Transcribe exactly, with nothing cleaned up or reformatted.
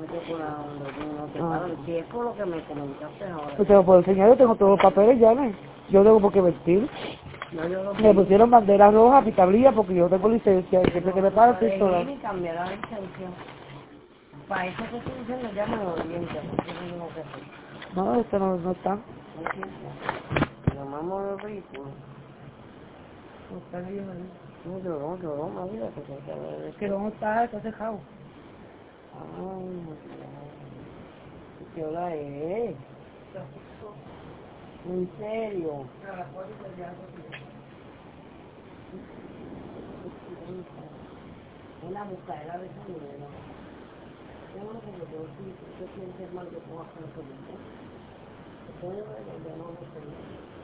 poco la onda, no te pagan. Si es por lo que me comunicaste ahora. Pues te lo puedo enseñar, yo tengo todos los papeles ya, ¿no? Yo tengo por qué vestir. No, yo lo Me pusieron bandera roja y tablilla porque yo tengo licencia y siempre que me pagan estoy sola. Y cambiar la licencia. Para eso que estoy diciendo ya me orienta, porque yo no sé hacer. No, esto no, no está. No llamamos el vehículo. No está bien ahí. No lloró, lloró, no, mira, que se Es que no está, está dejado. Ay, ¿qué hora es? ¿En serio? Es la buscadera de esa manera. Tengo lo que yo tengo, si yo siento mal, yo puedo hacer eso mismo. Después de no lo sé.